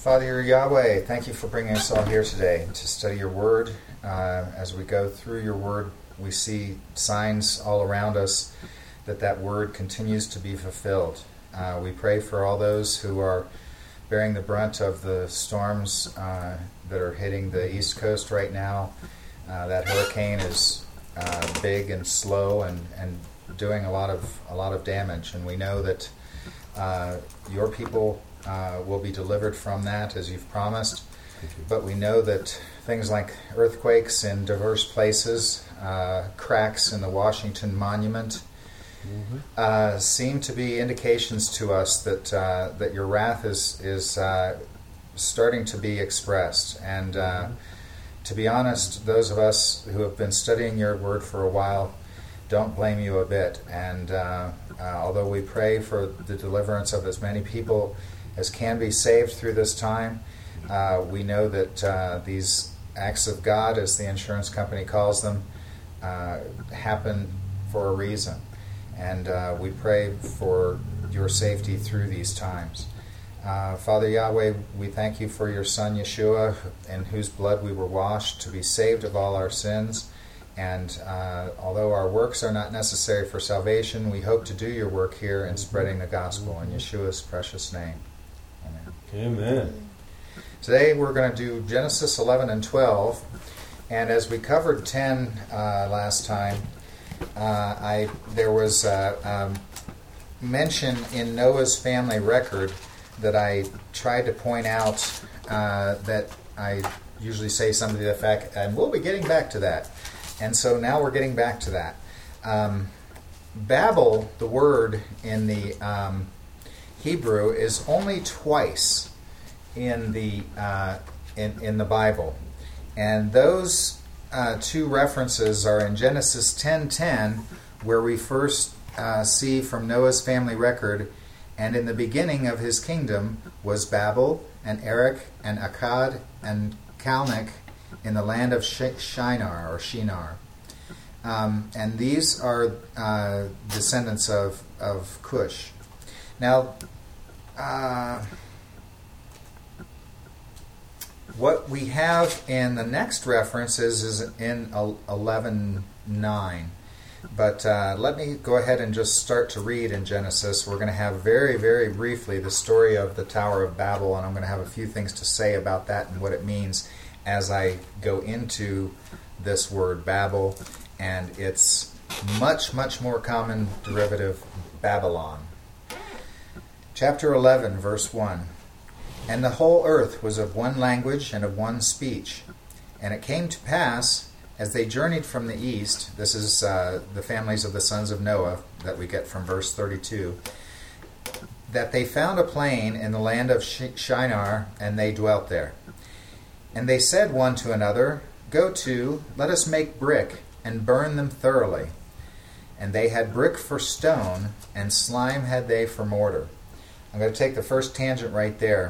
Father Yahweh, thank you for bringing us all here today to study your word. As we go through your word, we see signs all around us that word continues to be fulfilled. We pray for all those who are bearing the brunt of the storms that are hitting the East Coast right now. That hurricane is big and slow and doing a lot of damage, and we know that your people will be delivered from that as you've promised. But we know that things like earthquakes in diverse places, cracks in the Washington Monument, seem to be indications to us that your wrath is starting to be expressed. And to be honest, those of us who have been studying your word for a while don't blame you a bit. And although we pray for the deliverance of as many people as can be saved through this time, we know that these acts of God, as the insurance company calls them, happen for a reason. And we pray for your safety through these times. Father Yahweh, we thank you for your Son Yeshua, in whose blood we were washed to be saved of all our sins. And although our works are not necessary for salvation, we hope to do your work here in spreading the gospel in Yeshua's precious name. Amen. Amen. Today we're going to do Genesis 11 and 12. And as we covered 10 last time, there was mention in Noah's family record that I tried to point out that I usually say something to the effect, and we'll be getting back to that. And so now we're getting back to that. Babel, the word in the Hebrew, is only twice in the Bible, and those two references are in Genesis 10:10, where we first see from Noah's family record, and in the beginning of his kingdom was Babel and Erech and Akkad and Calneh in the land of Shinar or Shinar. And these are descendants of Cush. Now, what we have in the next reference is in 11:9. But let me go ahead and just start to read in Genesis. We're going to have very, very briefly the story of the Tower of Babel, and I'm going to have a few things to say about that and what it means as I go into this word Babel and its much, much more common derivative, Babylon. Chapter 11, verse 1. And the whole earth was of one language and of one speech. And it came to pass, as they journeyed from the east, this is the families of the sons of Noah that we get from verse 32, that they found a plain in the land of Shinar, and they dwelt there. And they said one to another, Go to, let us make brick, and burn them thoroughly. And they had brick for stone, and slime had they for mortar. I'm going to take the first tangent right there.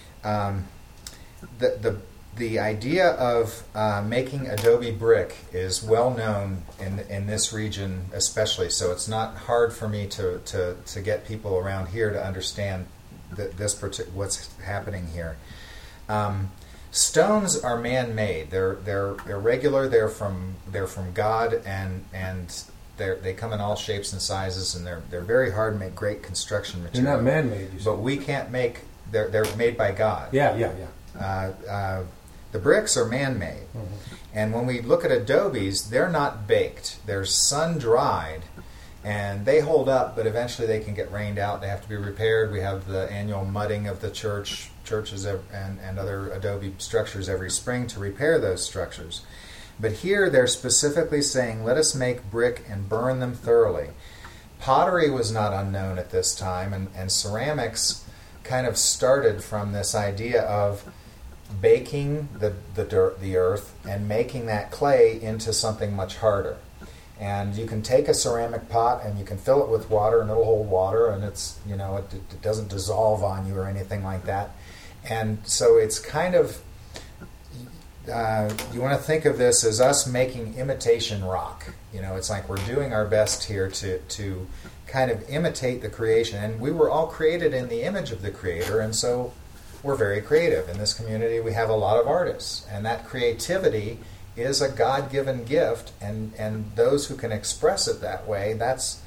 The idea of making adobe brick is well known in this region especially, so it's not hard for me to get people around here to understand what's happening here. Stones are man-made. They're irregular. They're from God, and they come in all shapes and sizes, and they're very hard to make great construction material. They're not man-made, you said. But we can't make. They're made by God. Yeah. The bricks are man-made, and when we look at adobes, they're not baked. They're sun-dried, and they hold up, but eventually they can get rained out. They have to be repaired. We have the annual mudding of the churches and other adobe structures every spring to repair those structures. But here they're specifically saying, let us make brick and burn them thoroughly. Pottery was not unknown at this time, and ceramics kind of started from this idea of baking the earth and making that clay into something much harder. And you can take a ceramic pot and you can fill it with water, and it'll hold water, and it's it doesn't dissolve on you or anything like that. And so it's kind of you want to think of this as us making imitation rock. It's like we're doing our best here to kind of imitate the creation. And we were all created in the image of the Creator, and so we're very creative. In this community, we have a lot of artists, and that creativity is a God-given gift, and those who can express it that way, that's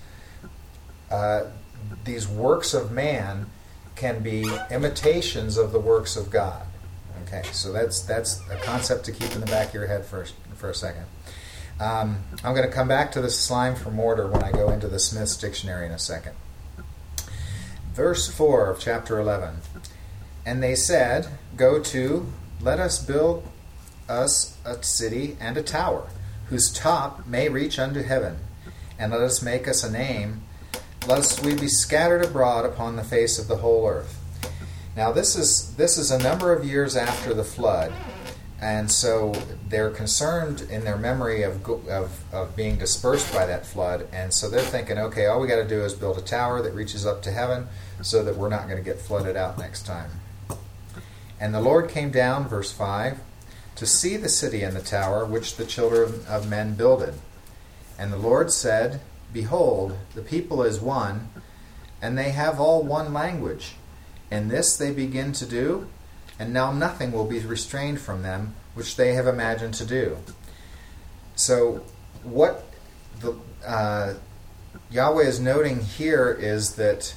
these works of man can be imitations of the works of God. Okay, so that's a concept to keep in the back of your head for a second. I'm going to come back to the slime for mortar when I go into the Smith's Dictionary in a second. Verse 4 of chapter 11. And they said, "Go to, let us build us a city and a tower, whose top may reach unto heaven, and let us make us a name, lest we be scattered abroad upon the face of the whole earth." Now this is a number of years after the flood, and so they're concerned in their memory of being dispersed by that flood, and so they're thinking, okay, all we got to do is build a tower that reaches up to heaven so that we're not going to get flooded out next time. And the Lord came down, verse 5, to see the city and the tower which the children of men builded. And the Lord said, "Behold, the people is one, and they have all one language. And this they begin to do, and now nothing will be restrained from them, which they have imagined to do." So what the Yahweh is noting here is that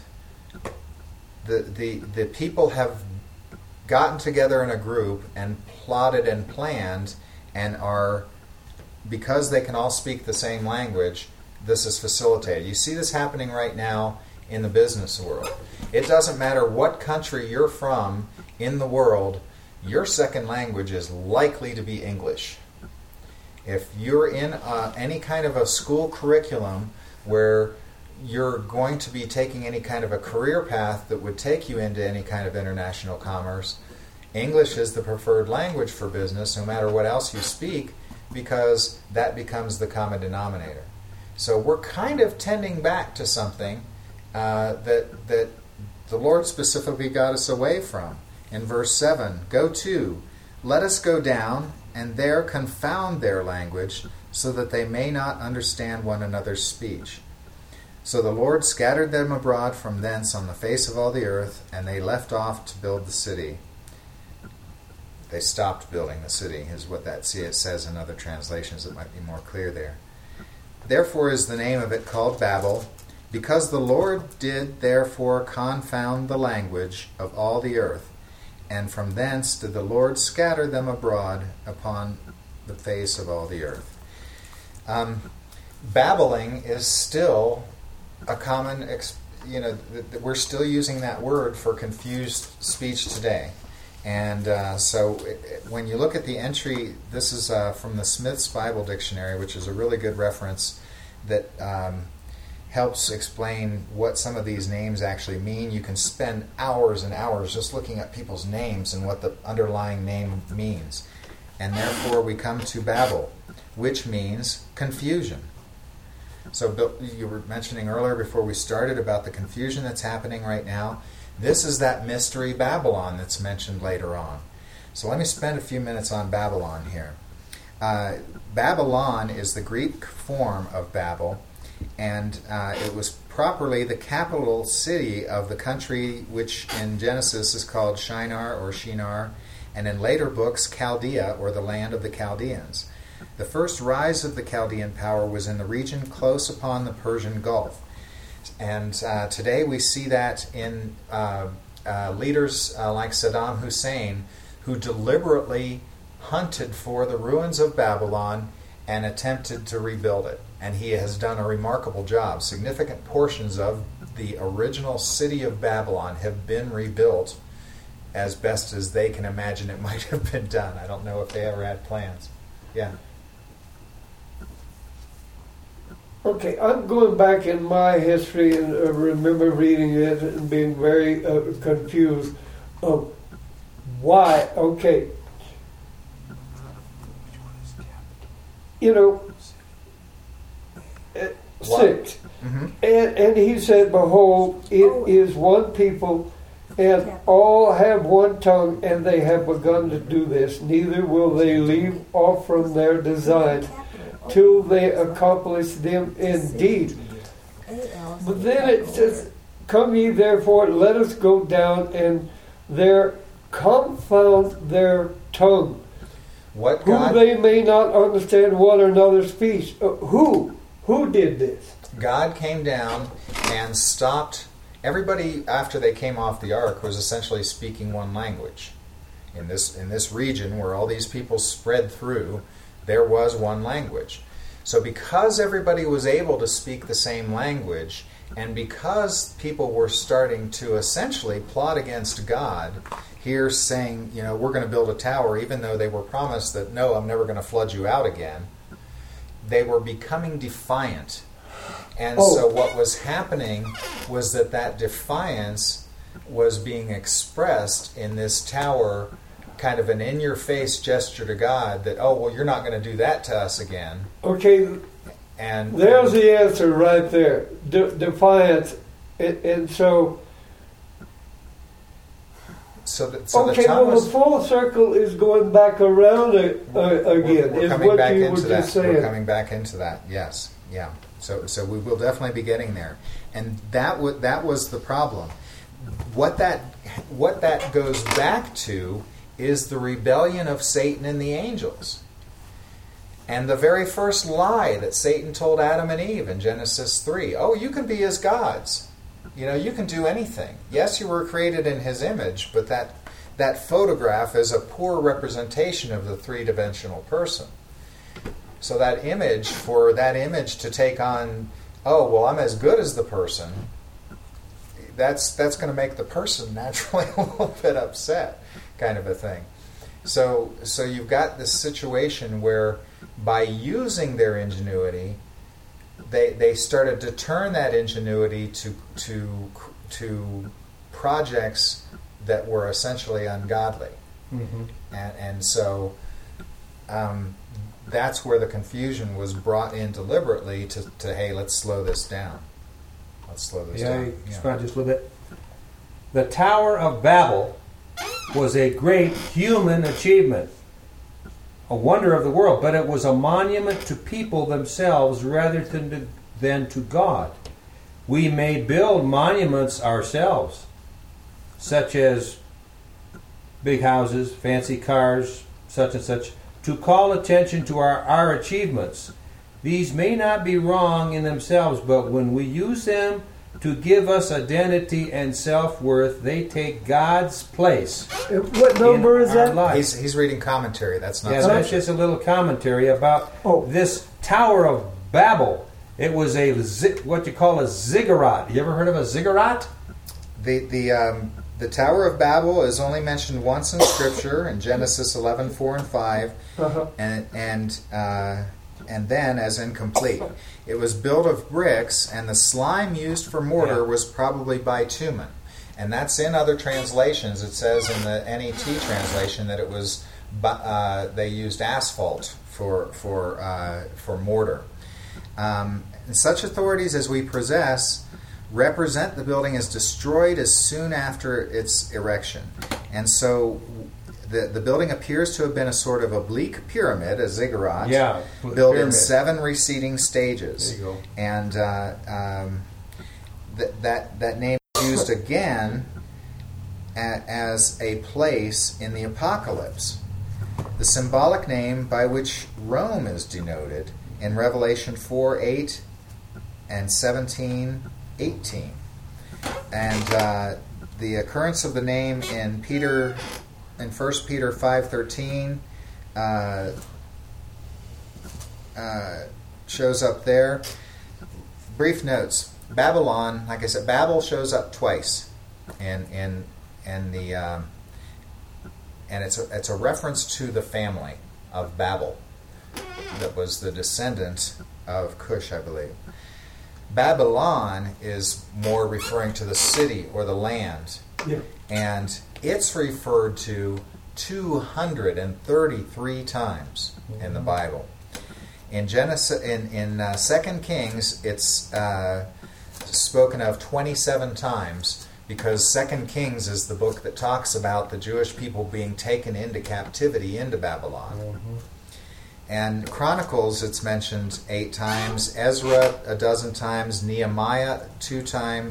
the people have gotten together in a group and plotted and planned, and are, because they can all speak the same language, this is facilitated. You see this happening right now in the business world. It doesn't matter what country you're from in the world, your second language is likely to be English. If you're in any kind of a school curriculum where you're going to be taking any kind of a career path that would take you into any kind of international commerce, English is the preferred language for business, no matter what else you speak, because that becomes the common denominator. So we're kind of tending back to something that the Lord specifically got us away from. In verse 7, "Go to, let us go down, and there confound their language, so that they may not understand one another's speech." So the Lord scattered them abroad from thence on the face of all the earth, and they left off to build the city. They stopped building the city, is what that says in other translations. It might be more clear there. "Therefore is the name of it called Babel, because the Lord did therefore confound the language of all the earth, and from thence did the Lord scatter them abroad upon the face of all the earth." Babbling is still a common, we're still using that word for confused speech today. And so when you look at the entry, this is from the Smith's Bible Dictionary, which is a really good reference that helps explain what some of these names actually mean. You can spend hours and hours just looking at people's names and what the underlying name means. And therefore we come to Babel, which means confusion. So Bill, you were mentioning earlier before we started about the confusion that's happening right now. This is that mystery Babylon that's mentioned later on. So let me spend a few minutes on Babylon here. Babylon is the Greek form of Babel, and it was properly the capital city of the country which in Genesis is called Shinar or Shinar, and in later books Chaldea, or the land of the Chaldeans. The first rise of the Chaldean power was in the region close upon the Persian Gulf. And today we see that in leaders like Saddam Hussein, who deliberately hunted for the ruins of Babylon and attempted to rebuild it. And he has done a remarkable job. Significant portions of the original city of Babylon have been rebuilt as best as they can imagine it might have been done. I don't know if they ever had plans. Yeah. Okay, I'm going back in my history and remember reading it and being very confused. Why? Okay. You know, 6. Mm-hmm. And he said, "Behold, it is one people, and all have one tongue, and they have begun to do this. Neither will they leave off from their design till they accomplish them indeed." But then it says, "Come ye therefore, let us go down, and there confound their tongue, What who God, they may not understand one another's speech. Who did this? God came down and stopped. Everybody after they came off the ark was essentially speaking one language. In this region where all these people spread through, there was one language. So because everybody was able to speak the same language, and because people were starting to essentially plot against God, here saying, we're going to build a tower, even though they were promised that, no, I'm never going to flood you out again, they were becoming defiant. And so what was happening was that defiance was being expressed in this tower, kind of an in-your-face gesture to God that, you're not going to do that to us again. Okay, and there's the answer right there. Defiance. And so... the full circle is going back around again, is what you were just saying. We're coming back into that, yes. Yeah. So we will definitely be getting there. And that was the problem. What that goes back to is the rebellion of Satan and the angels. And the very first lie that Satan told Adam and Eve in Genesis 3, you can be as gods. You can do anything. Yes, you were created in his image, but that photograph is a poor representation of the three-dimensional person. So that image to take on, I'm as good as the person, that's going to make the person naturally a little bit upset, kind of a thing. So you've got this situation where by using their ingenuity, they started to turn that ingenuity to projects that were essentially ungodly. Mm-hmm. And so that's where the confusion was brought in deliberately to hey, let's slow this down. Expand just a little bit. The Tower of Babel was a great human achievement, a wonder of the world, but it was a monument to people themselves rather than to God. We may build monuments ourselves, such as big houses, fancy cars, such and such, to call attention to our achievements. These may not be wrong in themselves, but when we use them to give us identity and self-worth, they take God's place. What number is that? He's reading commentary. That's not. Yeah, that's just a little commentary about this Tower of Babel. It was what you call a ziggurat. You ever heard of a ziggurat? The Tower of Babel is only mentioned once in Scripture in Genesis 11:4 and 5, and then as incomplete. It was built of bricks, and the slime used for mortar was probably bitumen. And that's in other translations. It says in the NET translation that it was they used asphalt for mortar. And such authorities as we possess represent the building as destroyed as soon after its erection. And so the building appears to have been a sort of oblique pyramid, a ziggurat, built in 7 receding stages. There you go. And that name is used again as a place in the Apocalypse. The symbolic name by which Rome is denoted in Revelation 4:8 and 17:18. And the occurrence of the name in 1 Peter 5:13 shows up there. Brief notes. Babylon, like I said, Babel shows up twice in the and it's a reference to the family of Babel that was the descendant of Cush, I believe. Babylon is more referring to the city or the land. Yeah. And it's referred to 233 times in the Bible. In Genesis, in 2 Kings, it's spoken of 27 times because 2 Kings is the book that talks about the Jewish people being taken into captivity into Babylon. Mm-hmm. And Chronicles, it's mentioned 8 times, Ezra 12 times, Nehemiah 2 times,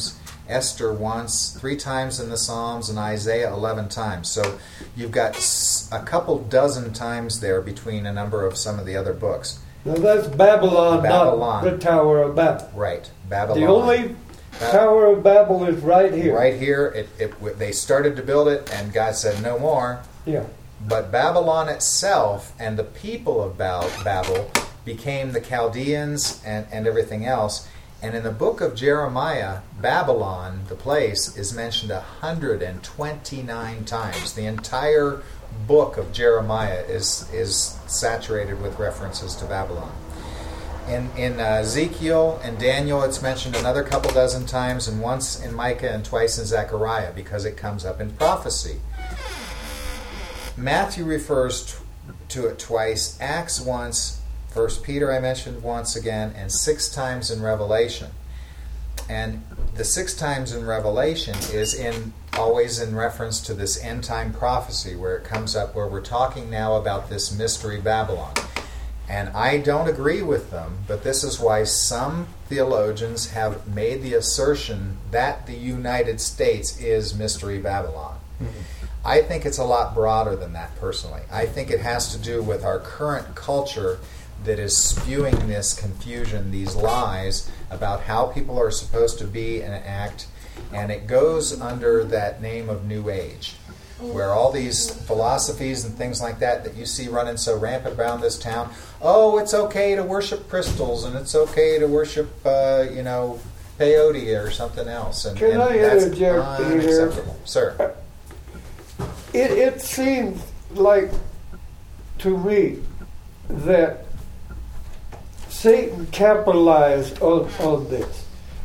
Esther once, 3 times in the Psalms, and Isaiah 11 times. So you've got a couple dozen times there between a number of some of the other books. Now that's Babylon, not the Tower of Babel. Right, Babylon. The only Tower of Babel is right here. Right here. They started to build it, and God said, no more. Yeah. But Babylon itself and the people of Babel became the Chaldeans and everything else. And in the book of Jeremiah, Babylon, the place, is mentioned 129 times. The entire book of Jeremiah is saturated with references to Babylon. In Ezekiel and Daniel, it's mentioned another couple dozen times, and once in Micah and twice in Zechariah, because it comes up in prophecy. Matthew refers to it twice, Acts once, 1 Peter I mentioned once again, and 6 times in Revelation. And the 6 times in Revelation is always in reference to this end-time prophecy, where it comes up, where we're talking now about this mystery Babylon. And I don't agree with them, but this is why some theologians have made the assertion that the United States is Mystery Babylon. Mm-hmm. I think it's a lot broader than that, personally. I think it has to do with our current culture that is spewing this confusion, these lies about how people are supposed to be and act, and it goes under that name of New Age, where all these philosophies and things like that you see running so rampant around this town. Oh, it's okay to worship crystals, and it's okay to worship, peyote or something else. And I interject here? Sir. It seems like, to me, that Satan capitalized on this.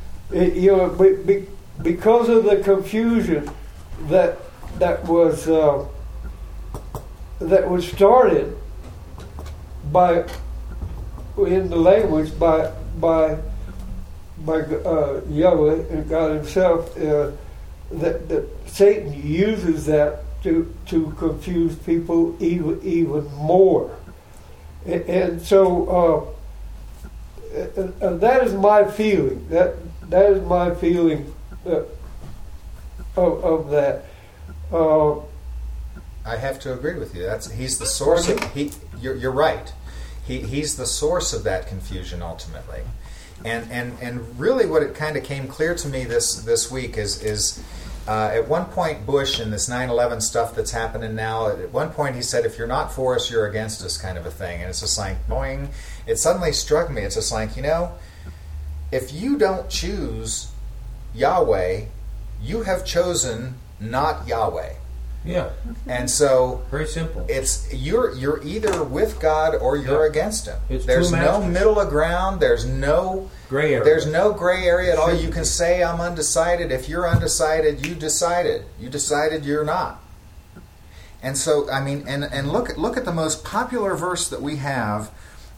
Because of the confusion that was started by in the language by Yahweh and God Himself, that Satan uses that to confuse people even more, and so that is my feeling. That is my feeling of that. I have to agree with you. He's the source of. You're right. He's the source of that confusion ultimately, and really, what it kind of came clear to me this week is at one point Bush and this 9/11 stuff that's happening now. At one point he said, "If you're not for us, you're against us," kind of a thing, and it's just like boing. It suddenly struck me. It's just like, if you don't choose Yahweh, you have chosen not Yahweh. Yeah. And so very simple. It's you're either with God or you're against Him. There's no middle of ground. There's no gray area. There's no gray area at all. You can say I'm undecided. If you're undecided, you decided. You decided you're not. And so and look at the most popular verse that we have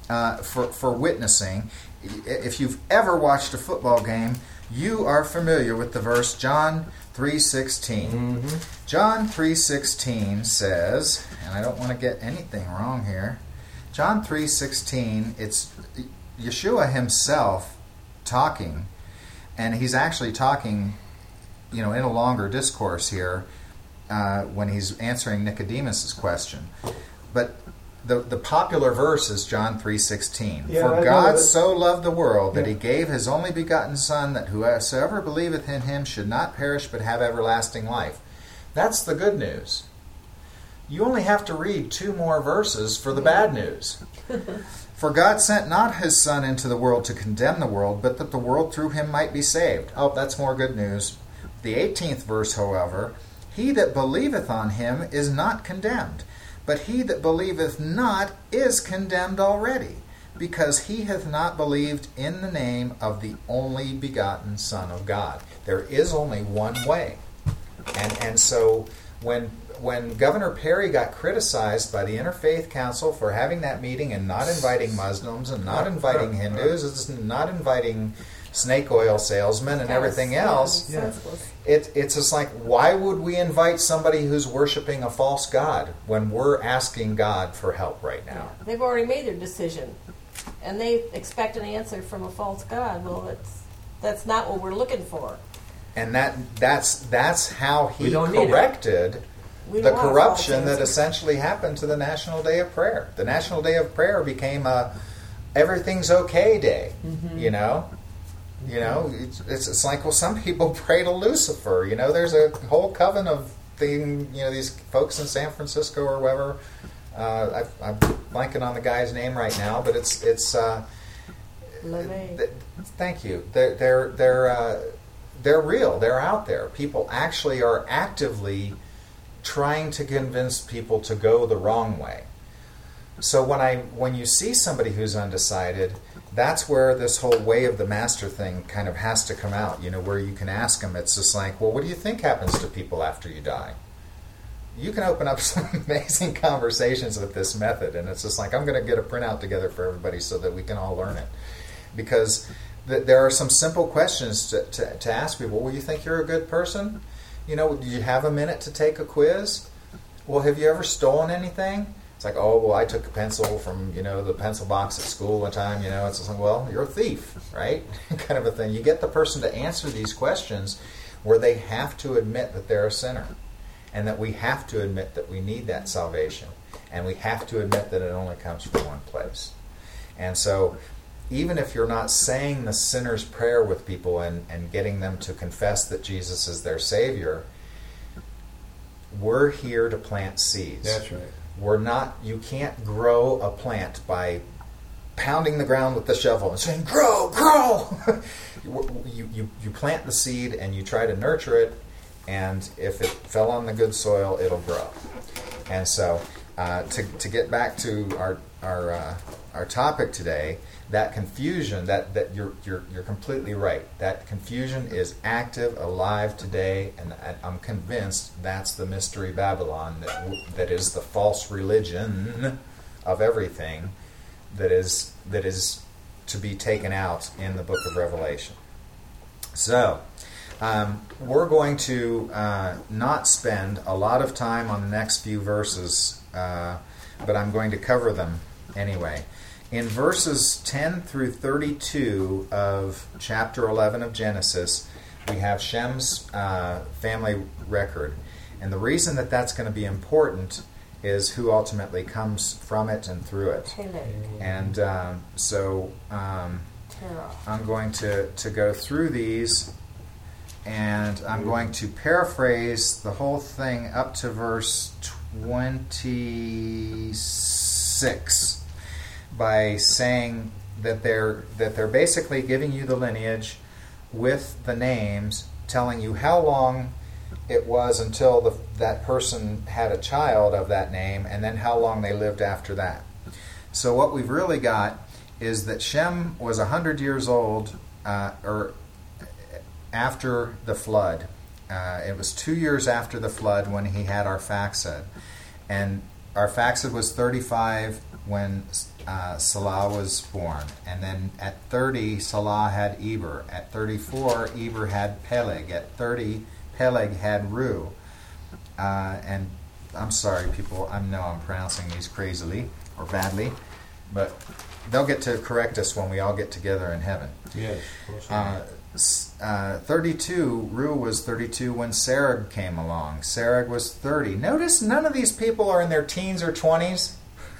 for witnessing. If you've ever watched a football game, you are familiar with the verse John 3:16. Mm-hmm. John 3:16 says, and I don't want to get anything wrong here. John 3:16, it's Yeshua Himself talking, and He's actually talking, in a longer discourse here when He's answering Nicodemus' question. But the popular verse is John 3:16. For God so loved the world that He gave His only begotten Son, that whosoever believeth in Him should not perish but have everlasting life. That's the good news. You only have to read 2 more verses for the bad news. For God sent not His Son into the world to condemn the world, but that the world through Him might be saved. Oh, that's more good news. The 18th verse, however, He that believeth on Him is not condemned, but he that believeth not is condemned already, because he hath not believed in the name of the only begotten Son of God. There is only one way. And so when Governor Perry got criticized by the Interfaith Council for having that meeting and not inviting Muslims and not inviting Hindus, not inviting snake oil salesmen and everything else, it's just like, why would we invite somebody who's worshiping a false god when we're asking God for help right now? Yeah. They've already made their decision, and they expect an answer from a false god. Well, that's not what we're looking for. And that's how he corrected the corruption that essentially happened to the National Day of Prayer. The National Day of Prayer became a everything's okay day. You know, it's like, well, some people pray to Lucifer. You know, there's a whole coven of these folks in San Francisco or wherever. I'm blanking on the guy's name right now, but it's. Thank you. They're real. They're out there. People actually are actively trying to convince people to go the wrong way. So when you see somebody who's undecided, that's where this whole way of the master thing kind of has to come out, where you can ask them. It's just like, well, what do you think happens to people after you die? You can open up some amazing conversations with this method, and it's just like, I'm going to get a printout together for everybody so that we can all learn it. Because there are some simple questions to ask people. Well, you think you're a good person? Do you have a minute to take a quiz? Well, have you ever stolen anything? It's like, oh, well, I took a pencil from, the pencil box at school one time, it's just like, well, you're a thief, right? Kind of a thing. You get the person to answer these questions where they have to admit that they're a sinner, and that we have to admit that we need that salvation, and we have to admit that it only comes from one place. And so even if you're not saying the sinner's prayer with people and getting them to confess that Jesus is their Savior, we're here to plant seeds. That's right. You can't grow a plant by pounding the ground with the shovel and saying, grow, grow! you plant the seed and you try to nurture it, and if it fell on the good soil, it'll grow. And so, to get back to our topic today, that confusion, that you're completely right. That confusion is active, alive today, and I'm convinced that's the mystery Babylon, that is the false religion of everything that is to be taken out in the book of Revelation. So, we're going to not spend a lot of time on the next few verses, but I'm going to cover them anyway. In verses 10 through 32 of chapter 11 of Genesis, we have Shem's family record. And the reason that that's going to be important is who ultimately comes from it and through it. And so I'm going to go through these, and I'm going to paraphrase the whole thing up to verse 26 by saying that they're basically giving you the lineage with the names, telling you how long it was until that person had a child of that name, and then how long they lived after that. So what we've really got is that Shem was 100 years old or after the flood. It was 2 years after the flood when he had Arphaxad. And Arphaxad was 35 when Salah was born. And then at 30, Salah had Eber. At 34, Eber had Peleg. At 30, Peleg had Ru. And I'm sorry, people, I know I'm pronouncing these crazily or badly, but they'll get to correct us when we all get together in heaven. Yes. 32, Ru was 32 when Serug came along. Serug was 30. Notice none of these people are in their teens or 20s.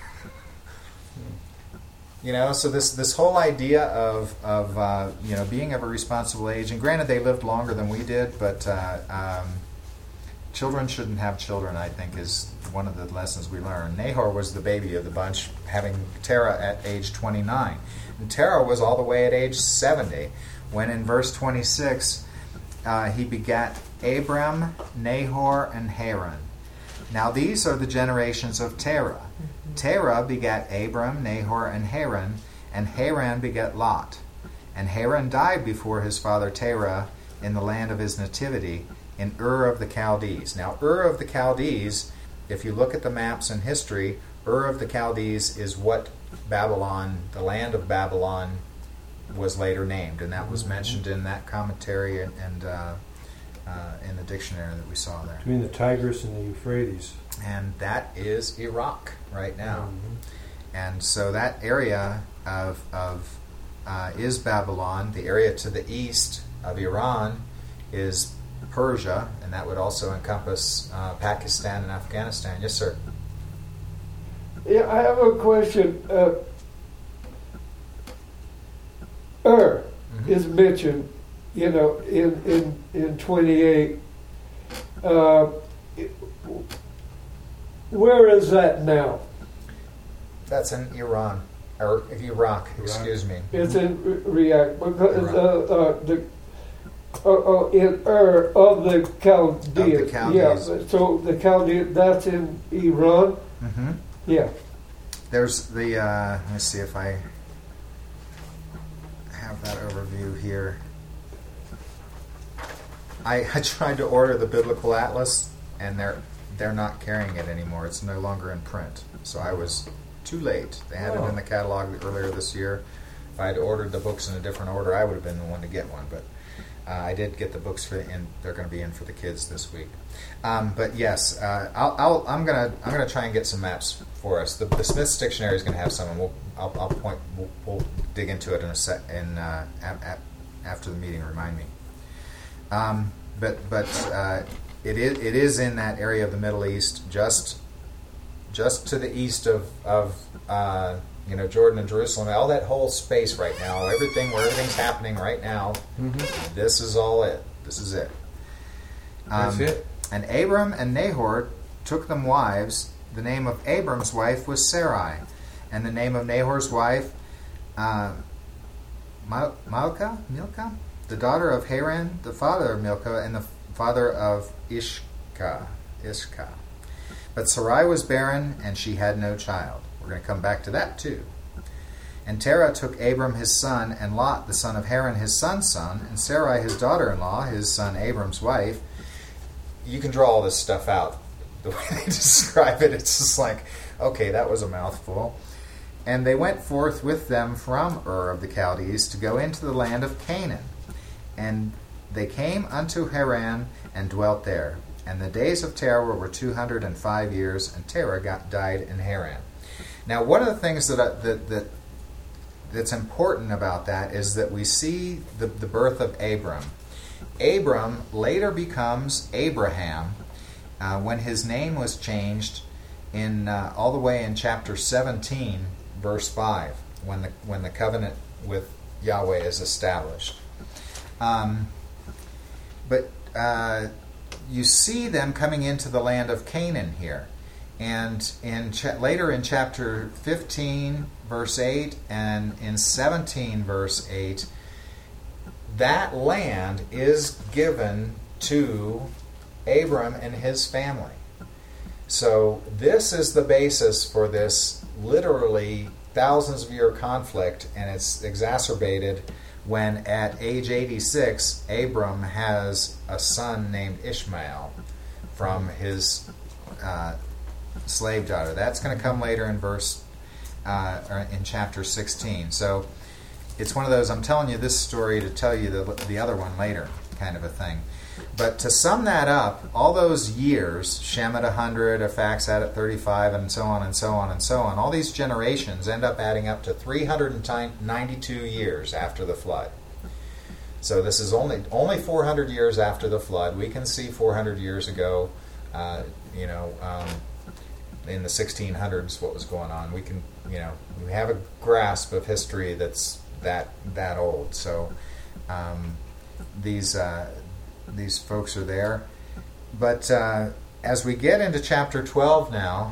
So this whole idea of being of a responsible age, and granted they lived longer than we did, but children shouldn't have children, I think, is one of the lessons we learn. Nahor was the baby of the bunch, having Terah at age 29. And Terah was all the way at age 70, when in verse 26 he begat Abram, Nahor, and Haran. Now these are the generations of Terah. Terah begat Abram, Nahor, and Haran begat Lot. And Haran died before his father Terah in the land of his nativity, in Ur of the Chaldees. Now Ur of the Chaldees, if you look at the maps in history, Ur of the Chaldees is what Babylon, the land of Babylon, was later named. And that was mentioned in that commentary and in the dictionary that we saw there. Between the Tigris and the Euphrates. And that is Iraq right now. Mm-hmm. And so that area is Babylon. The area to the east of Iran is Persia, and that would also encompass Pakistan and Afghanistan. Yes, sir. Yeah, I have a question. Is mentioned, in 28. Where is that now? That's in Iran, or Iraq, excuse me. It's in Iraq, because in of the Chaldeans. Yeah, so the Chaldeans, that's in Iran? Mm-hmm. Yeah. There's the, let me see if I have that overview here. I tried to order the Biblical Atlas, and they're not carrying it anymore. It's no longer in print. So I was too late. They had it in the catalog earlier this year. If I had ordered the books in a different order, I would have been the one to get one. But I did get the books and they're going to be in for the kids this week. But yes, I'm gonna try and get some maps for us. The Smith's Dictionary is going to have some, and we'll dig into it in a sec after the meeting. Remind me. But it is in that area of the Middle East, just to the east of Jordan and Jerusalem. All that whole space right now, where everything's happening right now. Mm-hmm. This is all it. This is it. That's it. And Abram and Nahor took them wives. The name of Abram's wife was Sarai, and the name of Nahor's wife, Milcah, the daughter of Haran, the father of Milcah, and the father of Ishka. But Sarai was barren, and she had no child. We're going to come back to that too. And Terah took Abram his son, and Lot the son of Haran his son's son, and Sarai his daughter-in-law, his son Abram's wife. You can draw all this stuff out. The way they describe it, it's just like, okay, that was a mouthful. And they went forth with them from Ur of the Chaldees to go into the land of Canaan. And they came unto Haran and dwelt there. And the days of Terah were 205 years, and Terah died in Haran. Now, one of the things that's important about that is that we see the birth of Abram. Abram later becomes Abraham when his name was changed in all the way in chapter 17, verse 5, when the covenant with Yahweh is established. But you see them coming into the land of Canaan here. And later in chapter 15, verse 8, and in 17, verse 8, that land is given to Abram and his family. So this is the basis for this literally thousands of year conflict, and it's exacerbated when at age 86, Abram has a son named Ishmael from his slave daughter. That's going to come later in in chapter 16. So it's one of those, I'm telling you this story to tell you the other one later, kind of a thing. But to sum that up, all those years, Shem at 100, Arphaxad at 35, and so on and so on and so on, all these generations end up adding up to 392 years after the flood. So this is only 400 years after the flood. We can see 400 years ago, in the 1600s, what was going on. We can, we have a grasp of history that's that old. So these folks are there. But as we get into chapter 12 now,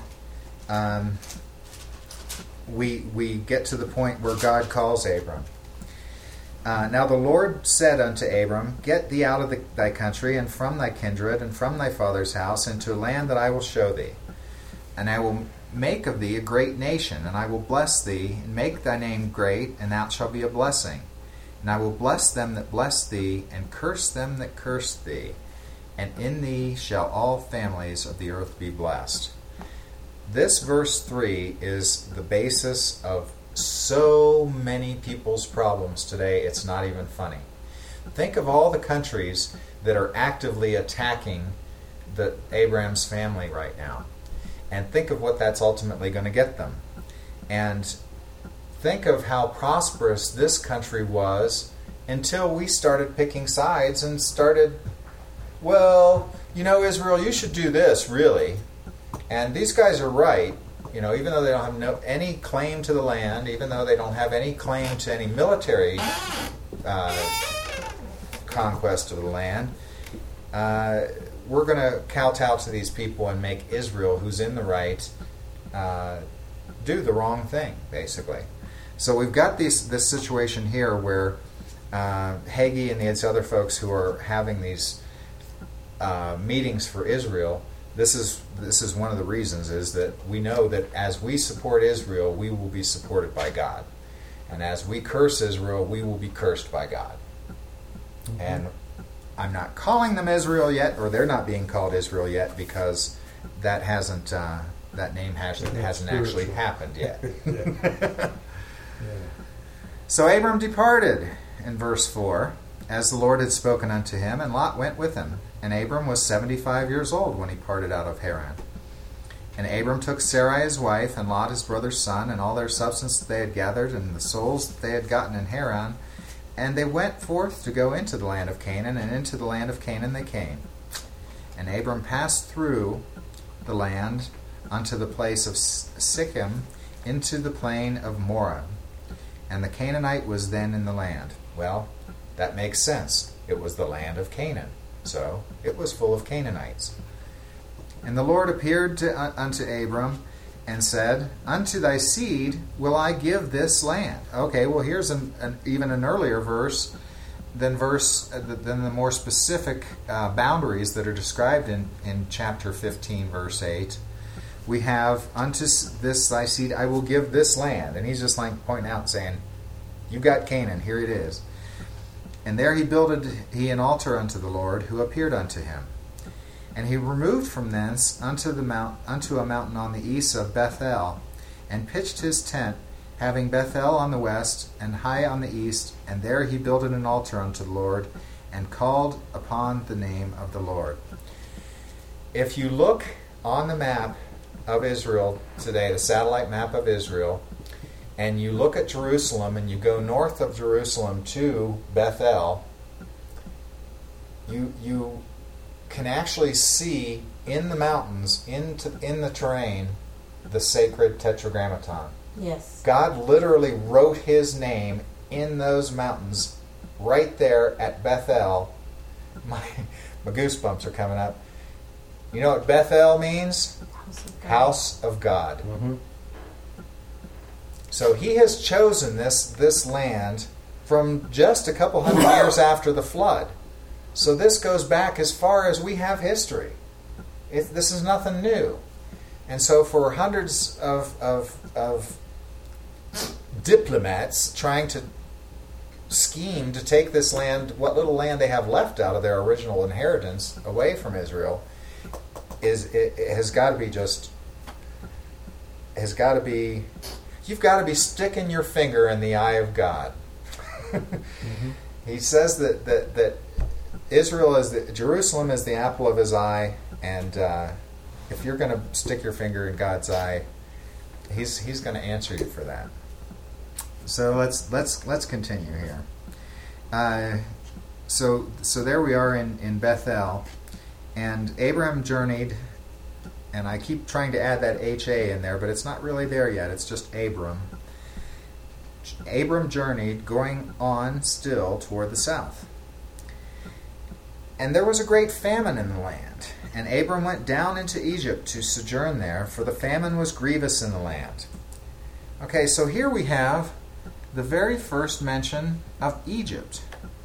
we get to the point where God calls Abram. Now the Lord said unto Abram, Get thee out of thy country, and from thy kindred, and from thy father's house, into a land that I will show thee. And I will make of thee a great nation, and I will bless thee, and make thy name great, and thou shalt be a blessing. And I will bless them that bless thee, and curse them that curse thee. And in thee shall all families of the earth be blessed. This verse 3 is the basis of so many people's problems today, it's not even funny. Think of all the countries that are actively attacking Abraham's family right now. And think of what that's ultimately going to get them. And think of how prosperous this country was until we started picking sides and started, well, Israel, you should do this, really. And these guys are right. Even though they don't have any claim to the land, even though they don't have any claim to any military conquest of the land, we're going to kowtow to these people and make Israel, who's in the right, do the wrong thing, basically. So we've got this situation here where Haggai and these other folks who are having these meetings for Israel, this is one of the reasons, is that we know that as we support Israel, we will be supported by God. And as we curse Israel, we will be cursed by God. Mm-hmm. And I'm not calling them Israel yet, or they're not being called Israel yet, because that name hasn't actually happened yet. Yeah. So Abram departed, in verse 4, as the Lord had spoken unto him, and Lot went with him. And Abram was 75 years old when he parted out of Haran. And Abram took Sarai his wife, and Lot his brother's son, and all their substance that they had gathered, and the souls that they had gotten in Haran, and they went forth to go into the land of Canaan, and into the land of Canaan they came. And Abram passed through the land unto the place of Sichem, into the plain of Moreh. And the Canaanite was then in the land. Well, that makes sense. It was the land of Canaan. So it was full of Canaanites. And the Lord appeared unto Abram and said, Unto thy seed will I give this land. Okay, well here's even an earlier verse than the more specific boundaries that are described in chapter 15, verse 8. We have, unto this thy seed I will give this land. And he's just like pointing out, saying, You've got Canaan, here it is. And there he builded an altar unto the Lord, who appeared unto him. And he removed from thence unto a mountain on the east of Bethel, and pitched his tent, having Bethel on the west, and Hai on the east. And there he builded an altar unto the Lord, and called upon the name of the Lord. If you look on the map of Israel today, the satellite map of Israel, and you look at Jerusalem, and you go north of Jerusalem to Bethel, you can actually see in the mountains, in the terrain, the sacred Tetragrammaton. Yes. God literally wrote his name in those mountains right there at Bethel. My goosebumps are coming up. You know what Bethel means? House of God. Mm-hmm. So he has chosen this land from just a couple hundred years after the flood. So this goes back as far as we have history. This is nothing new. And so for hundreds of diplomats trying to scheme to take this land, what little land they have left out of their original inheritance, away from Israel, has got to be you've got to be sticking your finger in the eye of God. Mm-hmm. He says that Jerusalem is the apple of his eye, and if you're going to stick your finger in God's eye, He's going to answer you for that. So let's continue here. So there we are in Bethel, and Abraham journeyed. And I keep trying to add that H-A in there, but it's not really there yet. It's just Abram. Abram journeyed, going on still toward the south. And there was a great famine in the land. And Abram went down into Egypt to sojourn there, for the famine was grievous in the land. Okay, so here we have the very first mention of Egypt.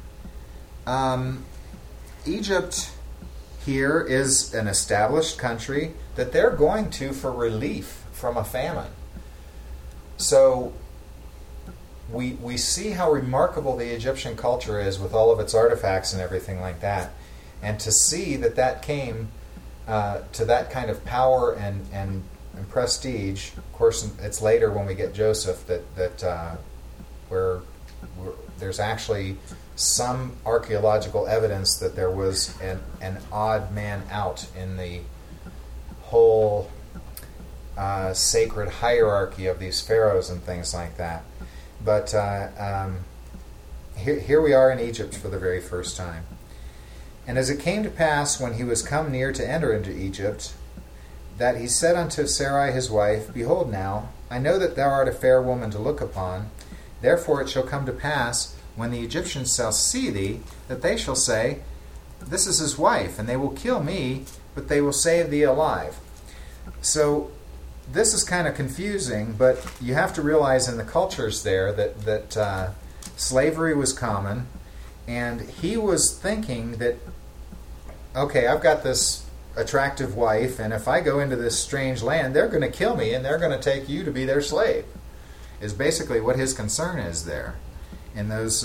Egypt here is an established country that they're going to for relief from a famine. So we see how remarkable the Egyptian culture is with all of its artifacts and everything like that. And to see that came to that kind of power and prestige. Of course, it's later when we get Joseph that where there's actually some archaeological evidence that there was an odd man out in the whole sacred hierarchy of these pharaohs and things like that. But here we are in Egypt for the very first time. And as it came to pass, when he was come near to enter into Egypt, that he said unto Sarai his wife, Behold now, I know that thou art a fair woman to look upon. Therefore it shall come to pass, when the Egyptians shall see thee, that they shall say, This is his wife, and they will kill me, but they will save thee alive. So this is kind of confusing, but you have to realize in the cultures there that slavery was common, and he was thinking that, okay, I've got this attractive wife, and if I go into this strange land, they're going to kill me, and they're going to take you to be their slave, is basically what his concern is there in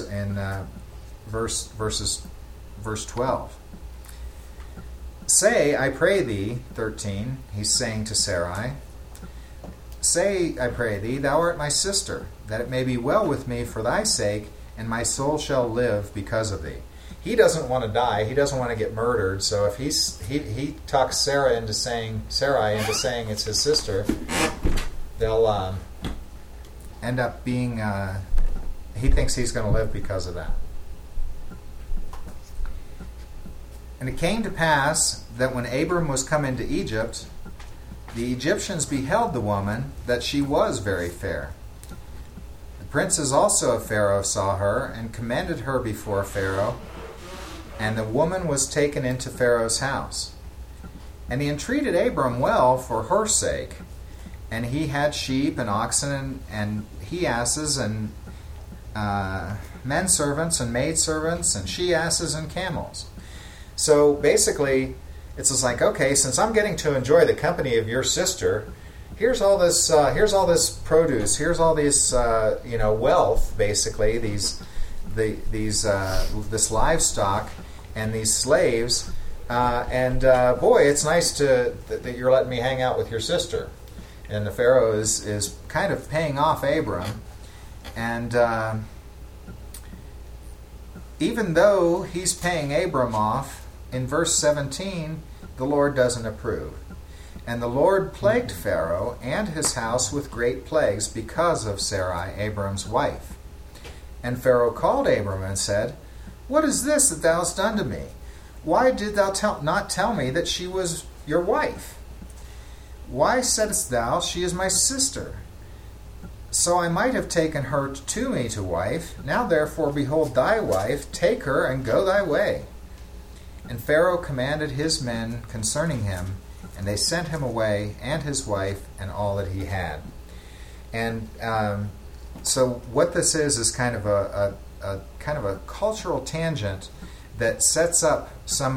verse 12. Say, I pray thee, 13, he's saying to Sarai, Say, I pray thee, thou art my sister, that it may be well with me for thy sake, and my soul shall live because of thee. He doesn't want to die. He doesn't want to get murdered. So if he talks Sarai into saying it's his sister, they'll end up being. He thinks he's going to live because of that. And it came to pass that when Abram was come into Egypt, the Egyptians beheld the woman, that she was very fair. The princes also of Pharaoh saw her, and commended her before Pharaoh. And the woman was taken into Pharaoh's house. And he entreated Abram well for her sake. And he had sheep and oxen and he asses and men servants and maid servants and she asses and camels. So basically, it's just like, okay, since I'm getting to enjoy the company of your sister, here's all this produce, here's all this wealth, basically this livestock and these slaves, boy, it's nice that you're letting me hang out with your sister. And the Pharaoh is kind of paying off Abram, and even though he's paying Abram off, in verse 17, the Lord doesn't approve. And the Lord plagued Pharaoh and his house with great plagues because of Sarai, Abram's wife. And Pharaoh called Abram and said, What is this that thou hast done to me? Why did thou not tell me that she was your wife? Why saidst thou, She is my sister? So I might have taken her to me to wife. Now therefore, behold thy wife, take her and go thy way. And Pharaoh commanded his men concerning him, and they sent him away, and his wife, and all that he had. And so what this is kind of a cultural tangent that sets up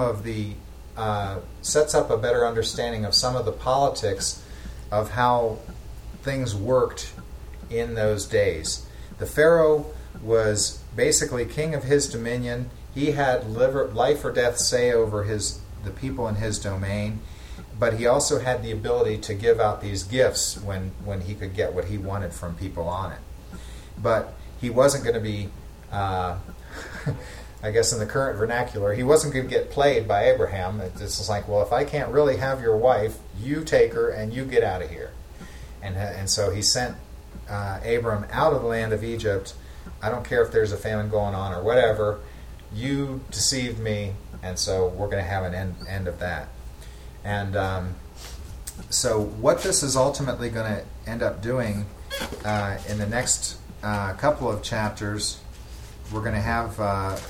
a better understanding of some of the politics of how things worked in those days. The Pharaoh was basically king of his dominion. He had life or death say over the people in his domain, but he also had the ability to give out these gifts when he could get what he wanted from people on it. But he wasn't going to be, I guess in the current vernacular, he wasn't going to get played by Abraham. It's just like, well, if I can't really have your wife, you take her and you get out of here. And so he sent Abram out of the land of Egypt. I don't care if there's a famine going on or whatever. You deceived me, and so we're going to have an end of that. And so what this is ultimately going to end up doing in the next couple of chapters, we're going to have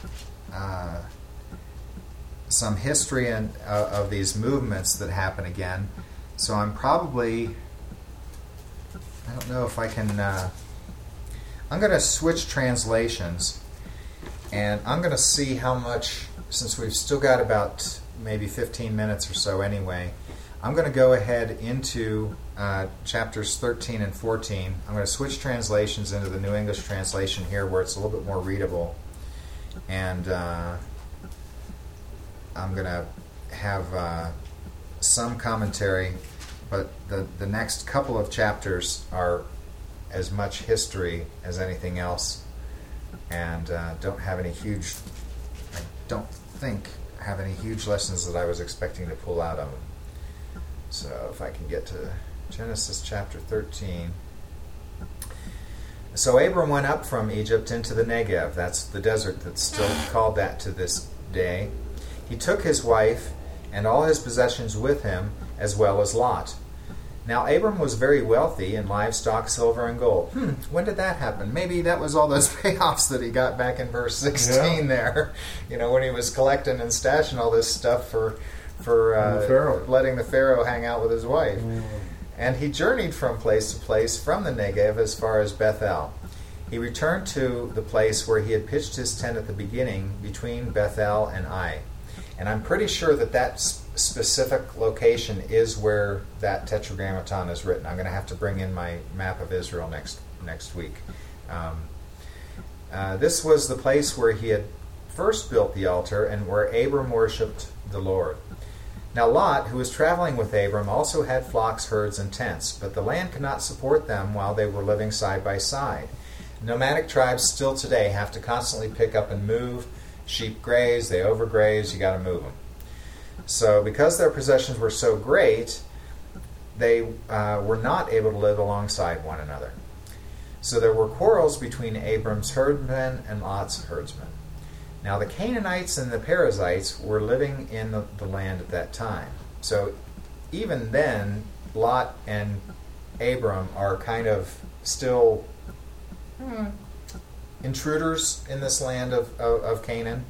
some history of these movements that happen again. So I don't know if I can, I'm going to switch translations. And I'm going to see how much, since we've still got about maybe 15 minutes or so anyway, I'm going to go ahead into chapters 13 and 14. I'm going to switch translations into the New English Translation here where it's a little bit more readable. And I'm going to have some commentary, but the next couple of chapters are as much history as anything else. And don't think have any huge lessons that I was expecting to pull out of them. So if I can get to Genesis chapter 13. So Abram went up from Egypt into the Negev. That's the desert that's still called that to this day. He took his wife and all his possessions with him, as well as Lot. Now Abram was very wealthy in livestock, silver, and gold. When did that happen? Maybe that was all those payoffs that he got back in verse 16 there. When he was collecting and stashing all this stuff for letting the Pharaoh hang out with his wife. And he journeyed from place to place from the Negev as far as Bethel. He returned to the place where he had pitched his tent at the beginning, between Bethel and Ai. And I'm pretty sure that specific location is where that Tetragrammaton is written. I'm going to have to bring in my map of Israel next week. This was the place where he had first built the altar and where Abram worshipped the Lord. Now Lot, who was traveling with Abram, also had flocks, herds, and tents, but the land could not support them while they were living side by side. Nomadic tribes still today have to constantly pick up and move. Sheep graze, they overgraze, you got to move them. So because their possessions were so great, they were not able to live alongside one another. So there were quarrels between Abram's herdsmen and Lot's herdsmen. Now the Canaanites and the Perizzites were living in the land at that time. So even then, Lot and Abram are kind of still intruders in this land of Canaan.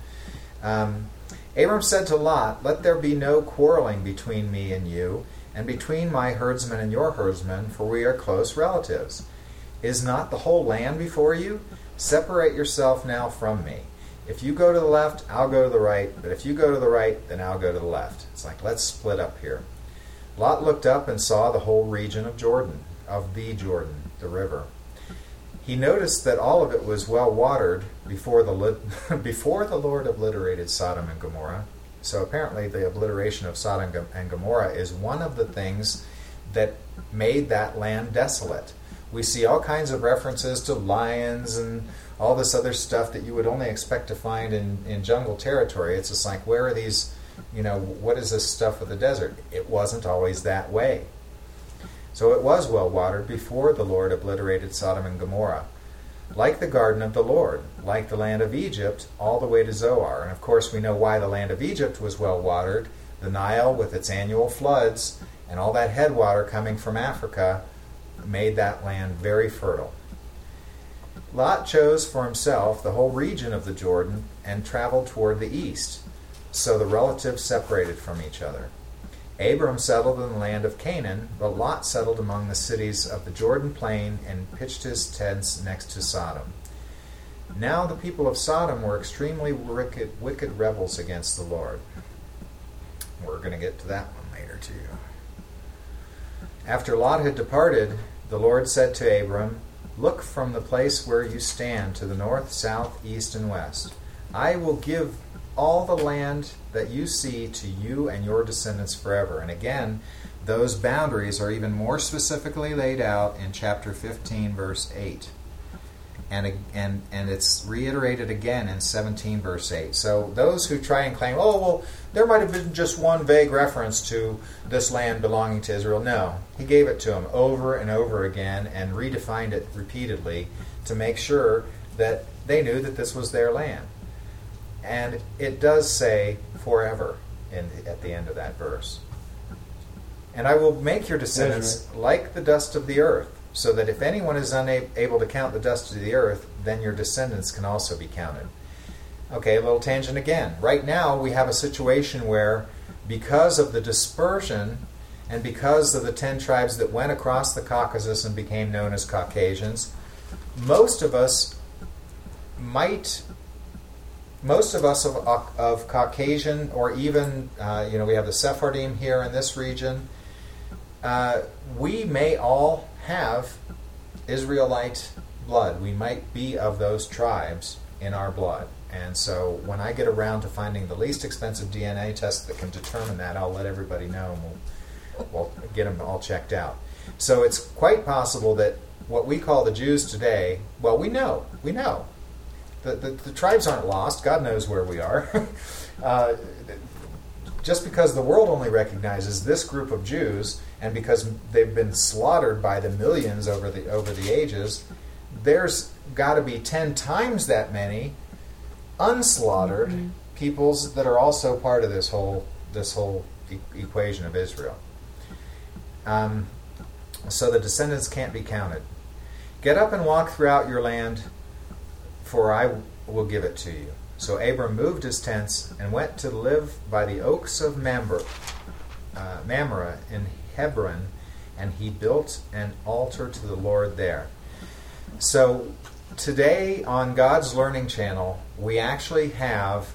Abram said to Lot, "Let there be no quarreling between me and you, and between my herdsmen and your herdsmen, for we are close relatives. Is not the whole land before you? Separate yourself now from me. If you go to the left, I'll go to the right, but if you go to the right, then I'll go to the left." It's like, let's split up here. Lot looked up and saw the whole region of the Jordan, the river. He noticed that all of it was well watered before the Lord obliterated Sodom and Gomorrah. So apparently the obliteration of Sodom and Gomorrah is one of the things that made that land desolate. We see all kinds of references to lions and all this other stuff that you would only expect to find in jungle territory. It's just like, where are these, what is this stuff of the desert? It wasn't always that way. So it was well watered before the Lord obliterated Sodom and Gomorrah. Like the garden of the Lord, like the land of Egypt, all the way to Zoar. And of course we know why the land of Egypt was well watered. The Nile, with its annual floods, and all that headwater coming from Africa, made that land very fertile. Lot chose for himself the whole region of the Jordan and traveled toward the east. So the relatives separated from each other. Abram settled in the land of Canaan, but Lot settled among the cities of the Jordan plain and pitched his tents next to Sodom. Now the people of Sodom were extremely wicked rebels against the Lord. We're going to get to that one later too. After Lot had departed, the Lord said to Abram, "Look from the place where you stand to the north, south, east, and west. I will give all the land that you see to you and your descendants forever." And again, those boundaries are even more specifically laid out in chapter 15, verse 8. And it's reiterated again in 17, verse 8. So those who try and claim, there might have been just one vague reference to this land belonging to Israel. No, he gave it to them over and over again and redefined it repeatedly to make sure that they knew that this was their land. And it does say forever at the end of that verse. "And I will make your descendants like the dust of the earth, so that if anyone is unable to count the dust of the earth, then your descendants can also be counted." Okay, a little tangent again. Right now we have a situation where, because of the dispersion and because of the 10 tribes that went across the Caucasus and became known as Caucasians, most of us of Caucasian, or even, we have the Sephardim here in this region, we may all have Israelite blood. We might be of those tribes in our blood. And so when I get around to finding the least expensive DNA test that can determine that, I'll let everybody know, and we'll get them all checked out. So it's quite possible that what we call the Jews today, we know. The tribes aren't lost. God knows where we are. Just because the world only recognizes this group of Jews, and because they've been slaughtered by the millions over the ages, there's got to be 10 times that many unslaughtered peoples that are also part of this whole equation of Israel. So the descendants can't be counted. Get up and walk throughout your land, for I will give it to you. So Abram moved his tents and went to live by the oaks of Mamre in Hebron, and he built an altar to the Lord there. So today on God's Learning Channel, we actually have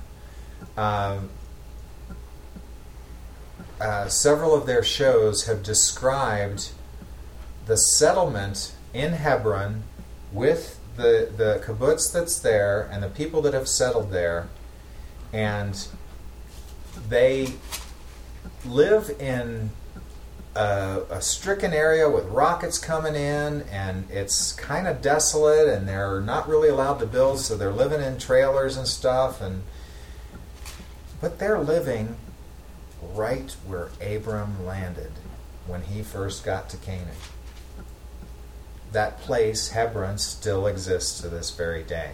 several of their shows have described the settlement in Hebron with the kibbutz that's there and the people that have settled there, and they live in a stricken area with rockets coming in, and it's kind of desolate, and they're not really allowed to build, so they're living in trailers and stuff, but they're living right where Abram landed when he first got to Canaan. That place, Hebron, still exists to this very day.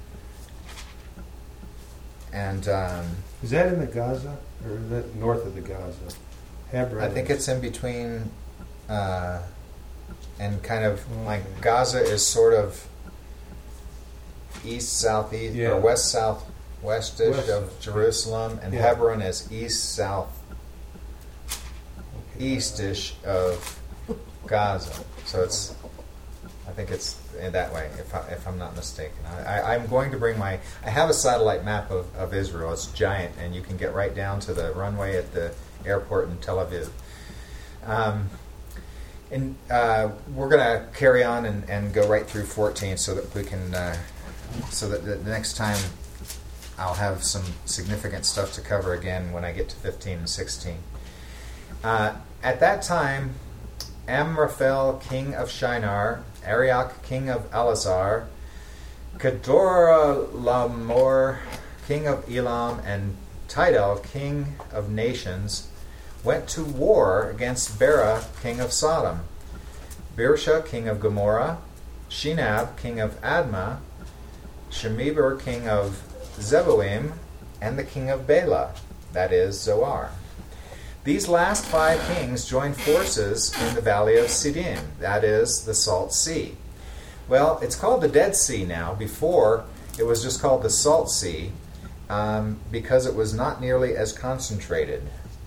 And is that in the Gaza, or is that north of the Gaza? Hebron. I think it's in between, and kind of like Gaza is sort of east southeast or west southwestish of Jerusalem, and Hebron is east south eastish of Gaza. So it's, I think it's in that way, if I'm not mistaken. I'm going to bring I have a satellite map of Israel. It's giant, and you can get right down to the runway at the airport in Tel Aviv. We're going to carry on and go right through 14 so that we can, so that the next time I'll have some significant stuff to cover again when I get to 15 and 16. At that time, Amraphel, king of Shinar, Arioch, king of Elazar, Kedorlaomer, king of Elam, and Tidal, king of nations, went to war against Bera, king of Sodom, Birsha, king of Gomorrah, Shinab, king of Admah, Shemeber, king of Zeboim, and the king of Bela, that is, Zoar. These last 5 kings joined forces in the valley of Siddim, that is, the Salt Sea. Well, it's called the Dead Sea now. Before, it was just called the Salt Sea because it was not nearly as concentrated.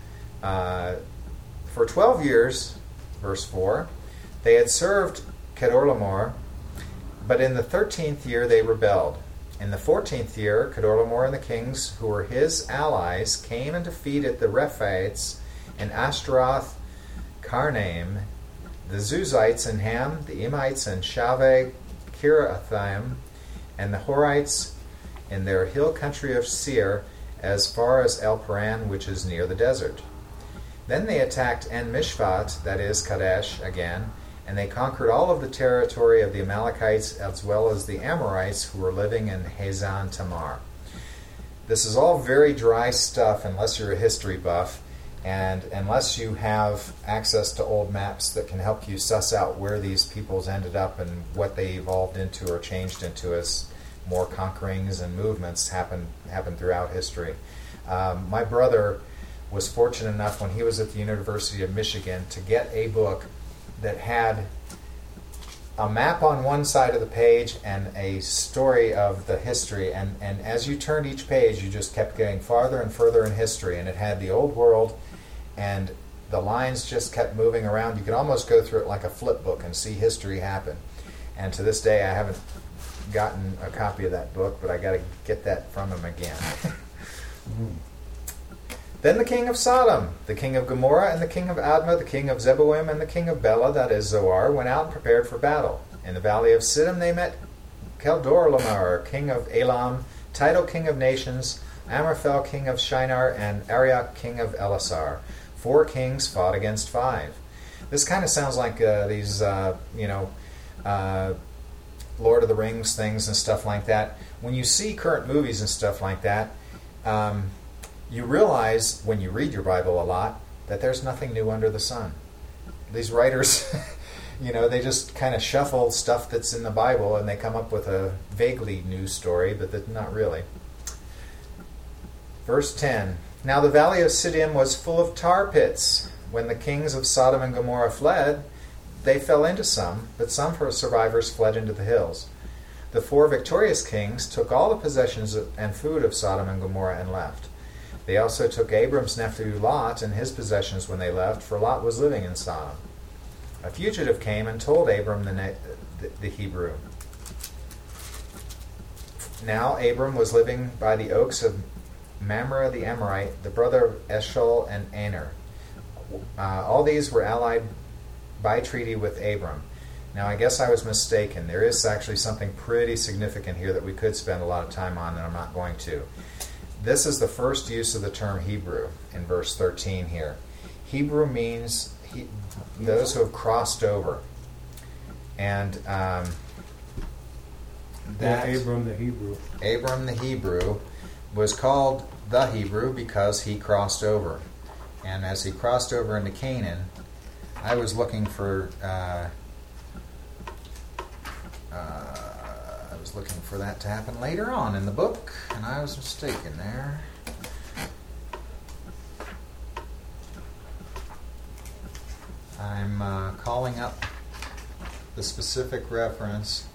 For 12 years, verse 4, they had served Kedorlaomer, but in the 13th year they rebelled. In the 14th year, Kedorlaomer and the kings who were his allies came and defeated the Rephaites in Ashtaroth, Karnaim, the Zuzites in Ham, the Emites in Shaveh, Kiriathaim, and the Horites in their hill country of Seir, as far as El Paran, which is near the desert. Then they attacked En Mishpat, that is Kadesh, again, and they conquered all of the territory of the Amalekites as well as the Amorites who were living in Hazan Tamar. This is all very dry stuff unless you're a history buff, and unless you have access to old maps that can help you suss out where these peoples ended up and what they evolved into or changed into as more conquerings and movements happen throughout history. My brother was fortunate enough when he was at the University of Michigan to get a book that had a map on one side of the page and a story of the history, and as you turned each page you just kept getting farther and further in history, and it had the old world and the lines just kept moving around. You could almost go through it like a flip book and see history happen. And to this day I haven't gotten a copy of that book, but I got to get that from him again. Then the king of Sodom, the king of Gomorrah, and the king of Admah, the king of Zeboim, and the king of Bela, that is Zoar, went out and prepared for battle. In the valley of Siddim they met Kedorlaomer, king of Elam, Tidal, king of nations, Amraphel, king of Shinar, and Arioch, king of Elazar. 4 kings fought against 5. This kind of sounds like these, Lord of the Rings things and stuff like that. When you see current movies and stuff like that, you realize when you read your Bible a lot that there's nothing new under the sun. These writers They just kind of shuffle stuff that's in the Bible and they come up with a vaguely new story, but not really. Verse 10, Now the valley of Siddim was full of tar pits. When the kings of Sodom and Gomorrah fled, they fell into some, but some survivors fled into the hills. The 4 victorious kings took all the possessions and food of Sodom and Gomorrah and left. They also took Abram's nephew Lot and his possessions when they left, for Lot was living in Sodom. A fugitive came and told Abram the Hebrew. Now Abram was living by the oaks of Mamre the Amorite, the brother of Eshcol and Aner. All these were allied by treaty with Abram. Now I guess I was mistaken. There is actually something pretty significant here that we could spend a lot of time on, and I'm not going to. This is the first use of the term Hebrew in verse 13 here. Hebrew means those who have crossed over. And that Abram the Hebrew. Abram the Hebrew was called the Hebrew because he crossed over. And as he crossed over into Canaan, I was looking for that to happen later on in the book, and I was mistaken there. I'm calling up the specific reference.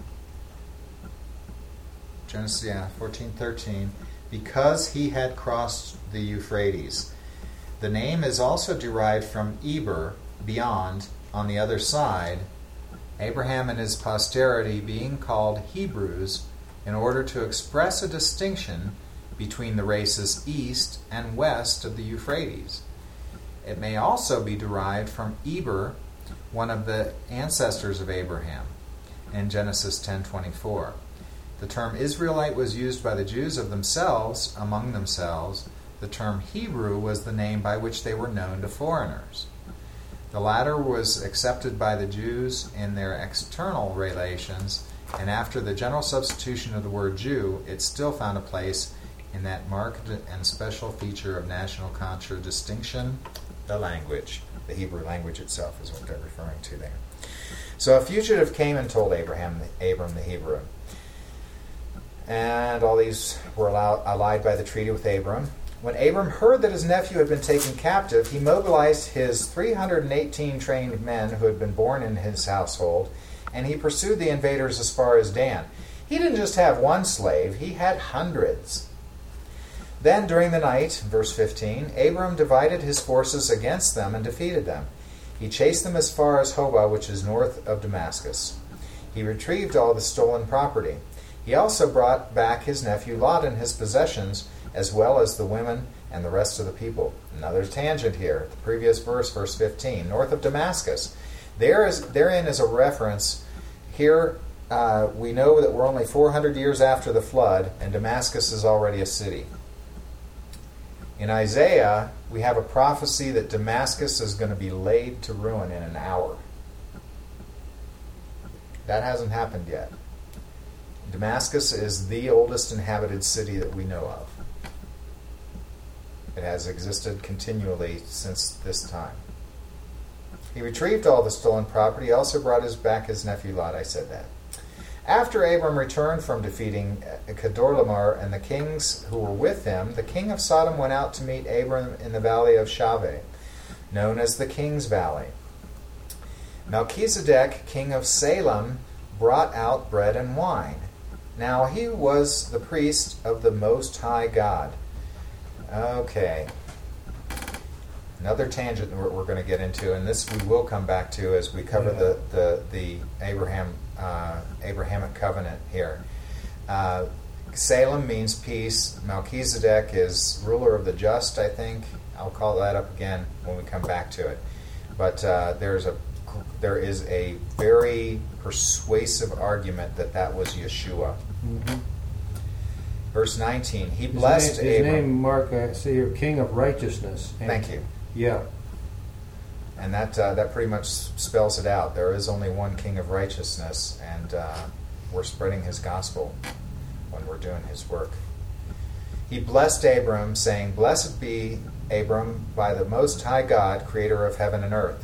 Genesis 14:13, because he had crossed the Euphrates. The name is also derived from Eber, beyond, on the other side, Abraham and his posterity being called Hebrews in order to express a distinction between the races east and west of the Euphrates. It may also be derived from Eber, one of the ancestors of Abraham, in Genesis 10:24. The term Israelite was used by the Jews among themselves. The term Hebrew was the name by which they were known to foreigners. The latter was accepted by the Jews in their external relations, and after the general substitution of the word Jew, it still found a place in that marked and special feature of national contradistinction, the language. The Hebrew language itself is what they're referring to there. So a fugitive came and told Abram the Hebrew. And all these were allied by the treaty with Abram. When Abram heard that his nephew had been taken captive, he mobilized his 318 trained men who had been born in his household, and he pursued the invaders as far as Dan. He didn't just have one slave, he had hundreds. Then during the night, verse 15, Abram divided his forces against them and defeated them. He chased them as far as Hobah, which is north of Damascus. He retrieved all the stolen property. He also brought back his nephew Lot and his possessions, as well as the women and the rest of the people. Another tangent here. The previous verse, verse 15, north of Damascus. Therein is a reference. Here we know that we're only 400 years after the flood, and Damascus is already a city. In Isaiah, we have a prophecy that Damascus is going to be laid to ruin in an hour. That hasn't happened yet. Damascus is the oldest inhabited city that we know of. It has existed continually since this time. He retrieved all the stolen property. He also brought back his nephew Lot. I said that. After Abram returned from defeating Kedorlaomer and the kings who were with him, the king of Sodom went out to meet Abram in the valley of Shaveh, known as the King's Valley. Melchizedek, king of Salem, brought out bread and wine. Now he was the priest of the Most High God. Okay. Another tangent we're going to get into, and this we will come back to as we cover the Abrahamic covenant here. Salem means peace. Melchizedek is ruler of the just, I think. I'll call that up again when we come back to it. But there is a very persuasive argument that was Yeshua. Mm-hmm. Verse 19, he blessed Abram. His name, Mark, I see here, King of Righteousness. Thank you. Yeah. And that pretty much spells it out. There is only one King of Righteousness, and we're spreading his gospel when we're doing his work. He blessed Abram, saying, Blessed be Abram by the Most High God, creator of heaven and earth.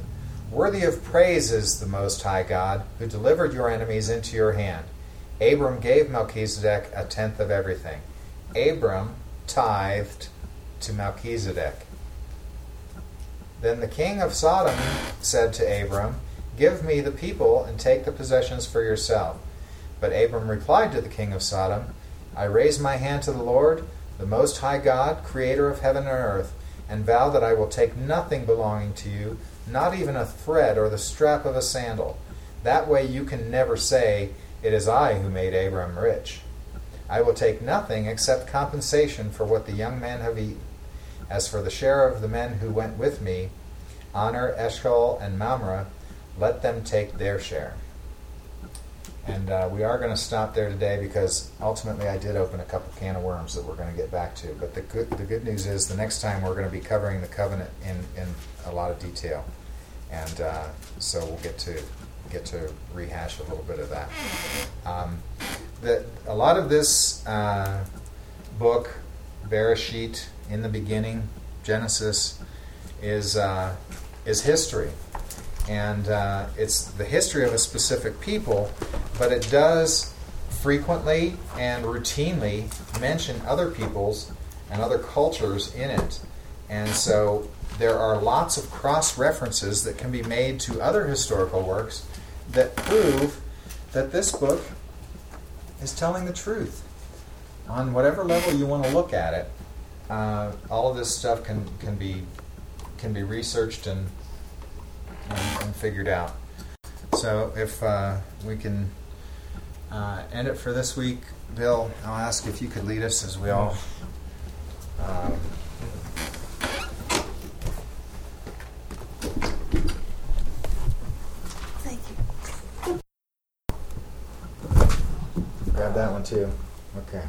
Worthy of praise is the Most High God, who delivered your enemies into your hand. Abram gave Melchizedek a tenth of everything. Abram tithed to Melchizedek. Then the king of Sodom said to Abram, Give me the people and take the possessions for yourself. But Abram replied to the king of Sodom, I raise my hand to the Lord, the Most High God, creator of heaven and earth, and vow that I will take nothing belonging to you, not even a thread or the strap of a sandal. That way you can never say, It is I who made Abram rich. I will take nothing except compensation for what the young men have eaten. As for the share of the men who went with me, Aner, Eshcol, and Mamre, let them take their share. And we are going to stop there today because ultimately I did open a couple can of worms that we're going to get back to. But the good news is the next time we're going to be covering the covenant in a lot of detail, and so we'll get to rehash a little bit of that. A lot of this book, Bereshit, in the beginning, Genesis, is history. And it's the history of a specific people, but it does frequently and routinely mention other peoples and other cultures in it. And so there are lots of cross-references that can be made to other historical works that prove that this book is telling the truth. On whatever level you want to look at it, all of this stuff can be researched and figured out. So if we can end it for this week, Bill, I'll ask if you could lead us as we all Thank you. grab that one too. Okay.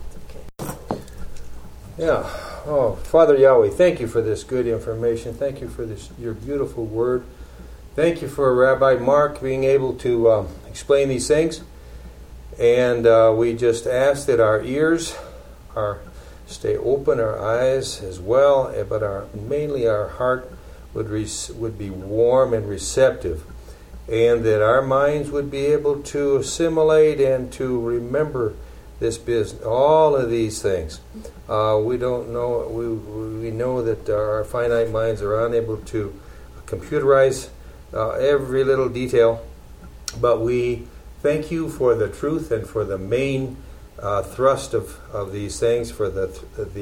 Yeah. Oh, Father Yahweh, thank you for this good information. Thank you for this, your beautiful word. Thank you for Rabbi Mark being able to explain these things. And we just ask that our ears stay open, our eyes as well, but mainly our heart would be warm and receptive, and that our minds would be able to assimilate and to remember this business, all of these things. We don't know. We know that our finite minds are unable to computerize every little detail, but we thank you for the truth and for the main thrust of these things, for the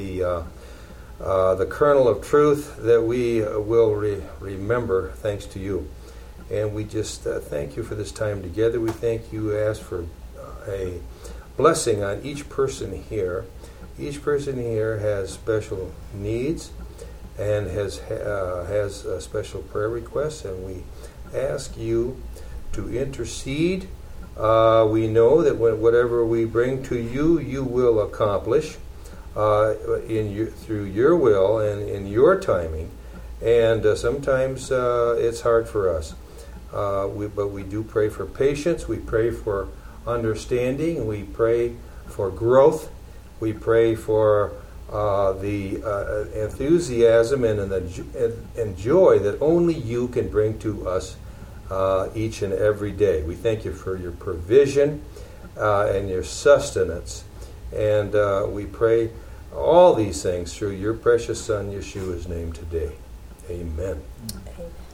kernel of truth that we will remember thanks to you. And we just thank you for this time together. We thank you, ask for a blessing on each person here. Each person here has special needs and has special prayer requests, and we ask you to intercede. We know that whatever we bring to you, you will accomplish through your will and in your timing. And sometimes it's hard for us. But we do pray for patience. We pray for understanding. We pray for growth. We pray for the enthusiasm and joy that only you can bring to us each and every day. We thank you for your provision and your sustenance. And we pray all these things through your precious Son, Yeshua's name today. Amen. Amen.